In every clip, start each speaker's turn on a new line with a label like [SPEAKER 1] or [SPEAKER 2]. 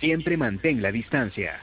[SPEAKER 1] Siempre mantén la distancia.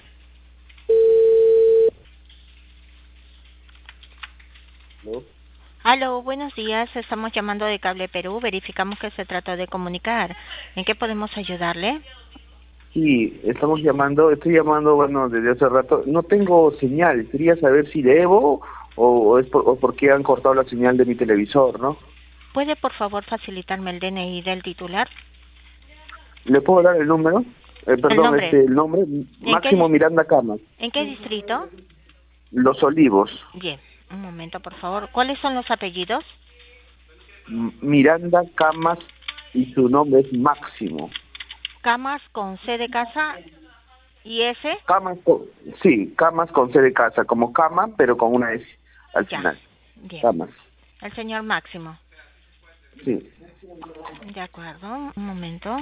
[SPEAKER 2] ¿No?
[SPEAKER 3] Aló, buenos días. Estamos llamando de Cable Perú. Verificamos que se trató de comunicar. ¿En qué podemos ayudarle?
[SPEAKER 2] Sí, estoy llamando, bueno, desde hace rato. No tengo señal, quería saber si debo o por qué han cortado la señal de mi televisor, ¿no?
[SPEAKER 3] ¿Puede por favor facilitarme el DNI del titular?
[SPEAKER 2] ¿Le puedo dar el número?
[SPEAKER 3] El
[SPEAKER 2] Perdón,
[SPEAKER 3] nombre.
[SPEAKER 2] el nombre,
[SPEAKER 3] ¿En
[SPEAKER 2] Máximo
[SPEAKER 3] qué,
[SPEAKER 2] Miranda Camas,
[SPEAKER 3] en qué distrito?
[SPEAKER 2] Los Olivos.
[SPEAKER 3] Bien, un momento por favor. ¿Cuáles son los apellidos?
[SPEAKER 2] Miranda Camas y su nombre es Máximo.
[SPEAKER 3] Camas con C de casa y S.
[SPEAKER 2] Camas, sí, Camas con C de casa, como cama, pero con una S al
[SPEAKER 3] Ya,
[SPEAKER 2] final.
[SPEAKER 3] bien.
[SPEAKER 2] Camas,
[SPEAKER 3] El señor Máximo.
[SPEAKER 2] sí.
[SPEAKER 3] De acuerdo, un momento.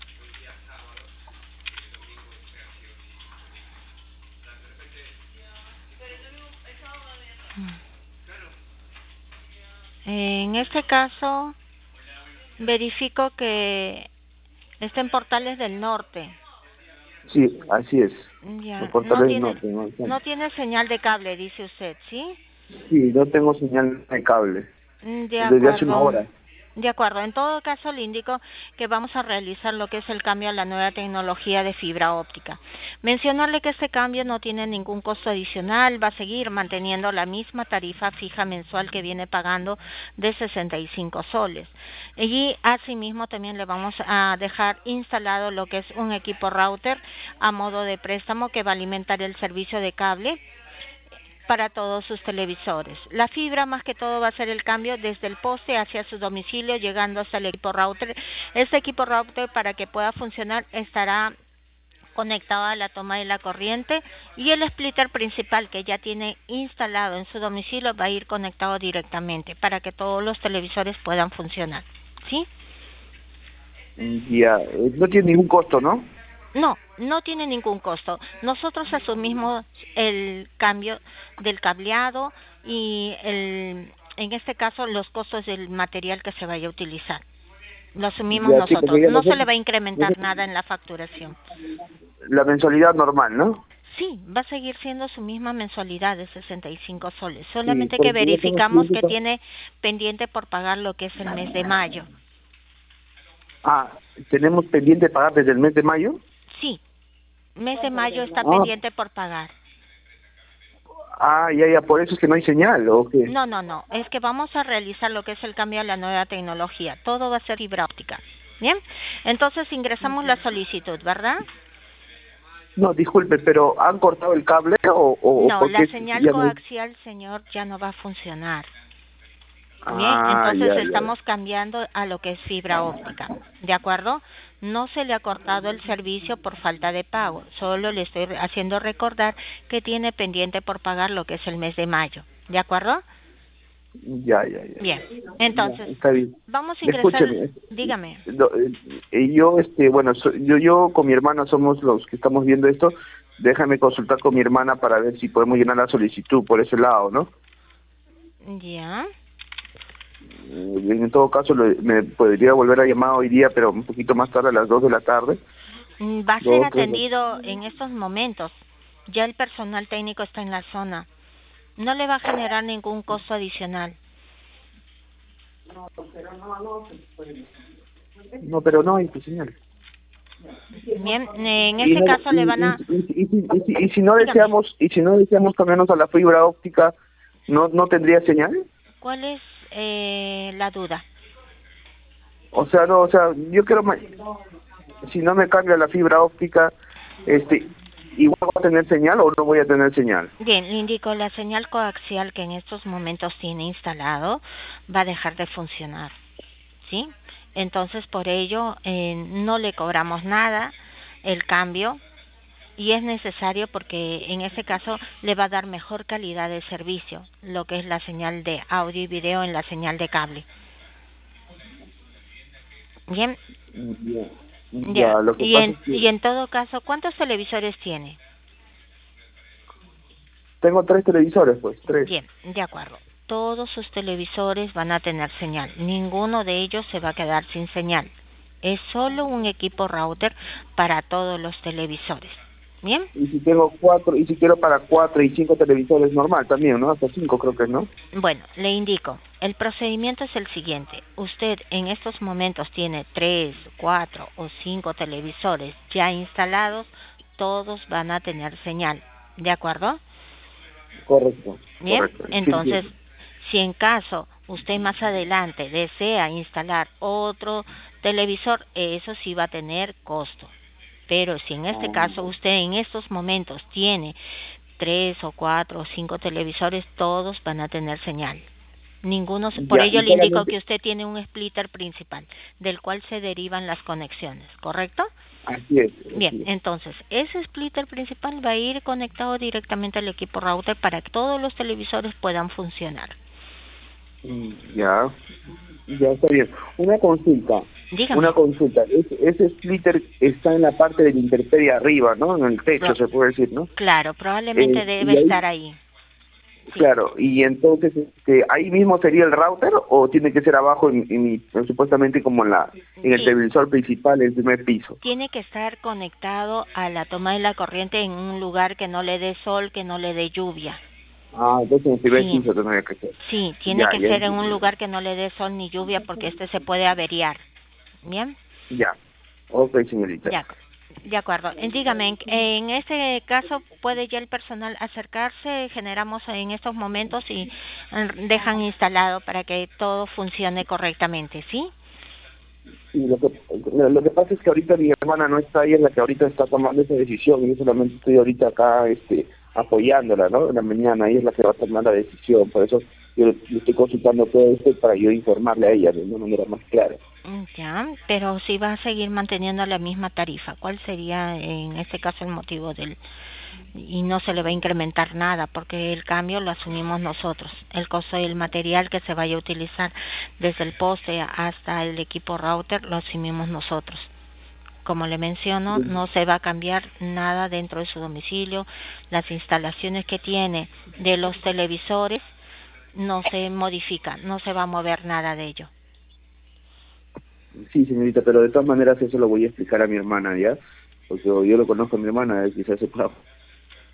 [SPEAKER 3] En este caso, verifico que está en Portales del Norte.
[SPEAKER 2] Sí, así es. Los
[SPEAKER 3] Ya,
[SPEAKER 2] portales del norte, ¿no?
[SPEAKER 3] no tiene señal de cable, dice usted, ¿sí?
[SPEAKER 2] Sí, no tengo señal de cable
[SPEAKER 3] De
[SPEAKER 2] desde hace una
[SPEAKER 3] acuerdo.
[SPEAKER 2] hora.
[SPEAKER 3] De acuerdo. En todo caso, le indico que vamos a realizar lo que es el cambio a la nueva tecnología de fibra óptica. Mencionarle que este cambio no tiene ningún costo adicional, va a seguir manteniendo la misma tarifa fija mensual que viene pagando de 65 soles. Y asimismo también le vamos a dejar instalado lo que es un equipo router a modo de préstamo que va a alimentar el servicio de cable para todos sus televisores. La fibra más que todo va a ser el cambio desde el poste hacia su domicilio llegando hasta el equipo router. Este equipo router para que pueda funcionar estará conectado a la toma de la corriente y el splitter principal que ya tiene instalado en su domicilio va a ir conectado directamente para que todos los televisores puedan funcionar. ¿Sí?
[SPEAKER 2] Ya, no tiene ningún costo, ¿no?
[SPEAKER 3] No, no tiene ningún costo. Nosotros asumimos el cambio del cableado y en este caso los costos del material que se vaya a utilizar. Lo asumimos
[SPEAKER 2] Ya, sí, porque
[SPEAKER 3] nosotros.
[SPEAKER 2] ya
[SPEAKER 3] No se le va a incrementar nada en la facturación.
[SPEAKER 2] la mensualidad normal, ¿no?
[SPEAKER 3] Sí, va a seguir siendo su misma mensualidad de 65 soles.
[SPEAKER 2] Sí,
[SPEAKER 3] Solamente que
[SPEAKER 2] porque yo tengo
[SPEAKER 3] verificamos
[SPEAKER 2] clientes.
[SPEAKER 3] que tiene pendiente por pagar lo que es el mes de mayo.
[SPEAKER 2] Ah, tenemos pendiente pagar desde el mes de mayo.
[SPEAKER 3] Sí, mes de mayo está
[SPEAKER 2] Ah,
[SPEAKER 3] pendiente por pagar.
[SPEAKER 2] ya, por eso es que no hay señal, ¿o qué?
[SPEAKER 3] No, no, no. Es que vamos a realizar lo que es el cambio a la nueva tecnología. Todo va a ser fibra óptica. Bien. Entonces ingresamos la solicitud, ¿verdad?
[SPEAKER 2] No, disculpe, pero ¿han cortado el cable o
[SPEAKER 3] No,
[SPEAKER 2] por
[SPEAKER 3] la
[SPEAKER 2] qué
[SPEAKER 3] señal
[SPEAKER 2] ya no hay?
[SPEAKER 3] coaxial, señor, ya no va a funcionar. Bien,
[SPEAKER 2] Ah,
[SPEAKER 3] entonces
[SPEAKER 2] ya.
[SPEAKER 3] estamos cambiando a lo que es fibra óptica. ¿De acuerdo? No se le ha cortado el servicio por falta de pago. Solo le estoy haciendo recordar que tiene pendiente por pagar lo que es el mes de mayo. ¿De acuerdo?
[SPEAKER 2] Ya.
[SPEAKER 3] Bien.
[SPEAKER 2] Ya,
[SPEAKER 3] Entonces,
[SPEAKER 2] está bien.
[SPEAKER 3] vamos a ingresar.
[SPEAKER 2] Escúcheme,
[SPEAKER 3] Dígame.
[SPEAKER 2] yo, bueno, yo con mi hermana somos los que estamos viendo esto. Déjame consultar con mi hermana para ver si podemos llenar la solicitud por ese lado, ¿no?
[SPEAKER 3] Ya.
[SPEAKER 2] En todo caso, me podría volver a llamar hoy día, pero un poquito más tarde, a las 2 de la tarde.
[SPEAKER 3] Va a ser
[SPEAKER 2] 2, 3.
[SPEAKER 3] atendido en estos momentos. Ya el personal técnico está en la zona. No le va a generar ningún costo adicional.
[SPEAKER 2] No, pero no hay tu señal.
[SPEAKER 3] Bien, en
[SPEAKER 2] Y,
[SPEAKER 3] este
[SPEAKER 2] no,
[SPEAKER 3] caso le van a...
[SPEAKER 2] y si no
[SPEAKER 3] Dígame,
[SPEAKER 2] deseamos cambiarnos a la fibra óptica, no tendría señal.
[SPEAKER 3] ¿cuál es la duda?
[SPEAKER 2] O sea, no, o sea, yo quiero, si no me cambia la fibra óptica, igual voy a tener señal o no voy a tener señal.
[SPEAKER 3] Bien, le indico, la señal coaxial que en estos momentos tiene instalado va a dejar de funcionar, ¿sí? Entonces, por ello, no le cobramos nada el cambio y es necesario porque en este caso le va a dar mejor calidad de servicio, lo que es la señal de audio y video en la señal de cable. Bien,
[SPEAKER 2] Ya,
[SPEAKER 3] ya.
[SPEAKER 2] lo que pasa es
[SPEAKER 3] Y
[SPEAKER 2] que
[SPEAKER 3] en todo caso, ¿cuántos televisores tiene?
[SPEAKER 2] tengo 3 televisores, pues, 3.
[SPEAKER 3] Bien, de acuerdo. Todos sus televisores van a tener señal. Ninguno de ellos se va a quedar sin señal. Es solo un equipo router para todos los televisores. ¿Bien?
[SPEAKER 2] Y si tengo 4, y si quiero para 4 y 5 televisores normal también, ¿no? Hasta 5 creo que es, ¿no?
[SPEAKER 3] Bueno, le indico, el procedimiento es el siguiente. Usted en estos momentos tiene 3, 4 o 5 televisores ya instalados, todos van a tener señal, ¿de acuerdo?
[SPEAKER 2] Correcto.
[SPEAKER 3] Bien,
[SPEAKER 2] Correcto.
[SPEAKER 3] entonces,
[SPEAKER 2] Sí.
[SPEAKER 3] si en caso usted más adelante desea instalar otro televisor, eso sí va a tener costo. Pero si en este caso usted en estos momentos tiene 3 o 4 o 5 televisores, todos van a tener señal. Ninguno, por
[SPEAKER 2] Ya,
[SPEAKER 3] ello
[SPEAKER 2] y
[SPEAKER 3] le indico
[SPEAKER 2] solamente,
[SPEAKER 3] que usted tiene un splitter principal, del cual se derivan las conexiones, ¿correcto?
[SPEAKER 2] así es,
[SPEAKER 3] Bien,
[SPEAKER 2] así es.
[SPEAKER 3] entonces, ese splitter principal va a ir conectado directamente al equipo router para que todos los televisores puedan funcionar.
[SPEAKER 2] Ya, ya está bien.
[SPEAKER 3] Dígame.
[SPEAKER 2] Una consulta. Ese splitter está en la parte de la intemperie arriba, ¿no? En el techo,
[SPEAKER 3] Pro-
[SPEAKER 2] se puede decir, ¿no?
[SPEAKER 3] claro, probablemente debe
[SPEAKER 2] Y ahí,
[SPEAKER 3] estar ahí. Sí.
[SPEAKER 2] claro, y entonces, ¿ahí mismo sería el router o tiene que ser abajo supuestamente como en el
[SPEAKER 3] Sí,
[SPEAKER 2] televisor principal, el primer piso?
[SPEAKER 3] tiene que estar conectado a la toma de la corriente en un lugar que no le dé sol, que no le dé lluvia.
[SPEAKER 2] Ah, entonces en el primer
[SPEAKER 3] Sí,
[SPEAKER 2] piso tendría que ser.
[SPEAKER 3] sí, tiene
[SPEAKER 2] Ya,
[SPEAKER 3] que
[SPEAKER 2] ya
[SPEAKER 3] ser en un
[SPEAKER 2] entiendo.
[SPEAKER 3] lugar que no le dé sol ni lluvia porque este se puede averiar. Bien,
[SPEAKER 2] Ya. Ok, señorita.
[SPEAKER 3] ya, de acuerdo. Dígame, en este caso puede ya el personal acercarse, generamos en estos momentos y dejan instalado para que todo funcione correctamente, ¿sí?
[SPEAKER 2] Y lo que pasa es que ahorita mi hermana no está, ella es la que ahorita está tomando esa decisión, y yo solamente estoy ahorita acá apoyándola, ¿no? En la mañana, ella es la que va a tomar la decisión, por eso yo le estoy consultando todo esto para yo informarle a ella de una manera más clara.
[SPEAKER 3] Ya, pero si va a seguir manteniendo la misma tarifa, ¿cuál sería en este caso el motivo del y no se le va a incrementar nada porque el cambio lo asumimos nosotros, el costo del material que se vaya a utilizar desde el poste hasta el equipo router lo asumimos nosotros. Como le menciono, no se va a cambiar nada dentro de su domicilio, las instalaciones que tiene de los televisores no se modifican, no se va a mover nada de ello.
[SPEAKER 2] Sí, señorita, pero de todas maneras eso lo voy a explicar a mi hermana, ¿ya? Porque yo lo conozco a mi hermana, quizás se pueda